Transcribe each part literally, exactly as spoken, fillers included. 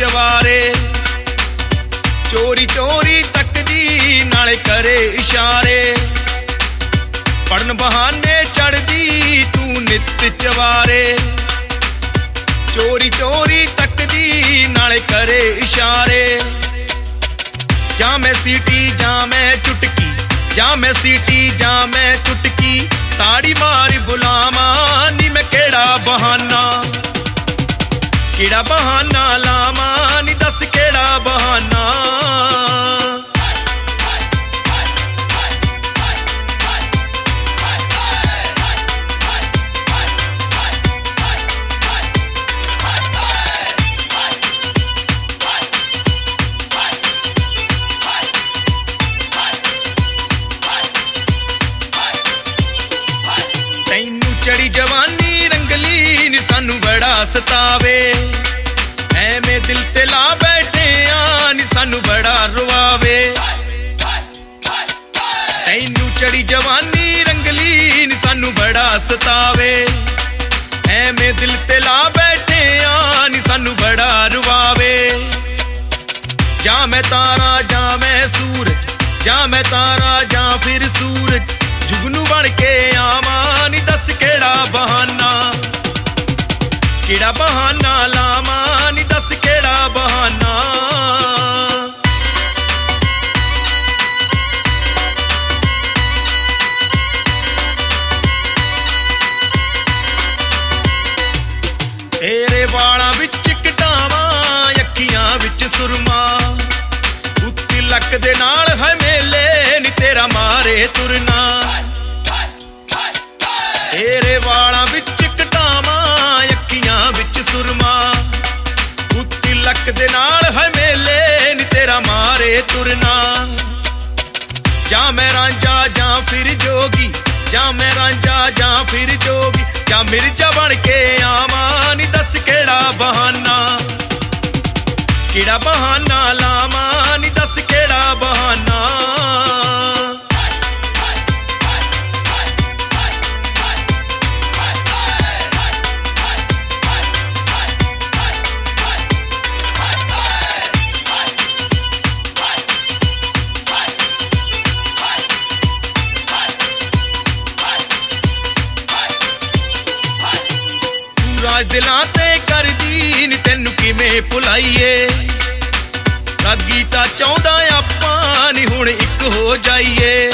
ਚਵਾਰੇ ਚੋਰੀ ਚੋਰੀ ਤੱਕਦੀ ਨਾਲੇ ਕਰੇ ਇਸ਼ਾਰੇ ਪੜਨ ਬਹਾਨੇ ਚੜਦੀ ਤੂੰ ਨਿੱਤ ਚਵਾਰੇ ਚੋਰੀ ਚੋਰੀ ਤੱਕਦੀ ਨਾਲੇ ਕਰੇ ਇਸ਼ਾਰੇ ਜਾਂ ਮੈਂ ਸੀਟੀ ਜਾਂ ਮੈਂ ਚੁਟਕੀ ਜਾਂ ਮੈਂ ਸੀਟੀ ਜਾਂ ਮੈਂ ਚੁਟਕੀ ਤਾੜੀ ਮਾਰੀ ਬੁਲਾਵਾਂ ਨੀ ਮੈਂ ਕਿਹੜਾ ਬਹਾਨਾ ਕਿਹੜਾ ਬਹਾਨਾ ਲਾਵਾਂ ਨੀ ਦੱਸ ਕਿਹੜਾ ਬਹਾਨਾ ਚੜੀ ਜਵਾਨੀ ਰੰਗਲੀ ਨੀ ਸਾਨੂੰ ਬੜਾ ਸਤਾਵੇ ਐਵੇਂ ਦਿਲ ਤੇ ਲਾ ਬੈਠੇ ਆ ਨੀ ਸਾਨੂੰ ਬੜਾ ਰਵਾਵੇ ਤੈਨੂੰ ਚੜੀ ਜਵਾਨੀ ਰੰਗਲੀ ਨੀ ਸਾਨੂੰ ਬੜਾ ਸਤਾਵੇ ਐਵੇਂ ਦਿਲ ਤੇ ਲਾ ਬੈਠੇ ਆ ਨੀ ਸਾਨੂੰ ਬੜਾ ਰਵਾਵੇ ਜਾਂ ਮੈਂ ਤਾਰਾ ਜਾਂ ਮੈਂ ਸੂਰਜ ਜਾਂ ਮੈਂ ਤਾਰਾ ਜਾਂ ਫਿਰ ਸੂਰਜ ਜੁਗਨੂ ਬਣ ਕੇ ਆਵਾਂ ਨੀ ਦੱਸ ਕਿਹੜਾ ਬਹਾਨਾ ਕਿਹੜਾ ਬਹਾਨਾ ਲਾਵਾਂ ਨੀ ਦੱਸ ਕਿਹੜਾ ਬਹਾਨਾ ਤੇਰੇ ਵਾਲਾਂ ਵਿੱਚ ਕਟਾਵਾਂ ਅੱਖੀਆਂ ਵਿੱਚ ਸੁਰਮਾ ਉੱਤੀ ਲੱਕ ਦੇ ਨਾਲ ਹੈ ਮੇਲੇ ਨੀ ਤੇਰਾ ਮਾਰੇ ਤੁਰਨਾ ਤੇਰੇ ਵਾਲਾਂ ਵਿੱਚ ਕਟਾਵਾਂ ਅੱਖੀਆਂ ਵਿੱਚ ਸੁਰਮਾ ਉੱਤੀ ਲੱਕ ਦੇ ਨਾਲ ਹੈ ਮੇਲੇ ਨੀ ਤੇਰਾ ਮਾਰੇ ਤੁਰਨਾ ਜਾਂ ਮੈਂ ਰਾਂਝਾ ਜਾਂ ਫਿਰ ਜੋਗੀ ਜਾਂ ਮੈਂ ਰਾਂਝਾ ਜਾਂ ਫਿਰ ਜੋਗੀ ਜਾਂ ਮਿਰਜ਼ਾ ਬਣ ਕੇ ਆਵਾਂ ਨੀ ਦੱਸ ਕਿਹੜਾ ਬਹਾਨਾ ਕਿਹੜਾ ਬਹਾਨਾ ਲਾਵਾਂ ਨੀ ਦੱਸ ਕਿਹੜਾ ਬਹਾਨਾ ਰਾਜ ਦਿਲਾਂ ਤੇ ਕਰਦੀ ਨੀ ਤੈਨੂੰ ਕਿਵੇਂ ਭੁਲਾਈਏ ਰਾਗੀ ਤਾਂ ਚਾਹੁੰਦਾ ਆਪਾਂ ਨੀ ਹੁਣ ਇੱਕ ਹੋ ਜਾਈਏ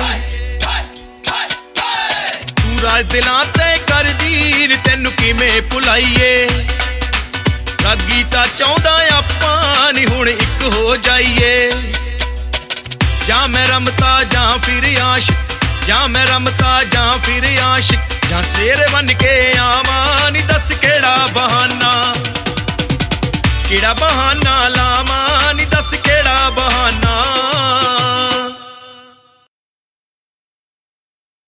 ਤੂੰ ਰਾਜ ਦਿਲਾਂ ਤੇ ਕਰਦੀ ਨੀ ਤੈਨੂੰ ਕਿਵੇਂ ਭੁਲਾਈਏ ਰਾਗੀ ਤਾਂ ਚਾਹੁੰਦਾ ਆਪਾਂ ਨੀ ਹੁਣ ਇੱਕ ਹੋ ਜਾਈਏ ਜਾਂ ਮੈਂ ਰਮਤਾ ਜਾਂ ਫਿਰ ਆਸ਼ਿਕ ਜਾਂ ਮੈਂ ਰਮਤਾ ਜਾਂ ਫਿਰ ਆਸ਼ਿਕ ਜਾਂ ਸ਼ੇਰ ਬਣ ਕੇ ਆਵਾਂ ਨੀ ਦੱਸ ਕਿਹੜਾ ਬਹਾਨਾ ਕਿਹੜਾ ਬਹਾਨਾ ਲਾਵਾਂ ਨੀ ਦੱਸ ਕਿਹੜਾ ਬਹਾਨਾ